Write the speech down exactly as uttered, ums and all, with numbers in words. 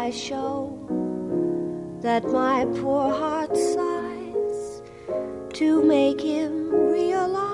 I show that my poor heart sighs to make him realize